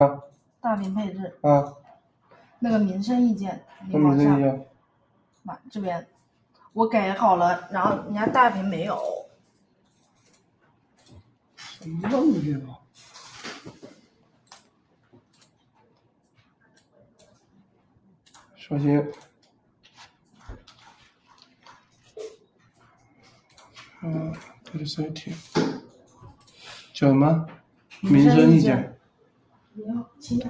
大屏配置啊， 那个民生意见，你跟往下民生一样。 这边我改好了，然后人家大屏没有。 什么东西啊？首先，这个是题，叫什么？民生意见。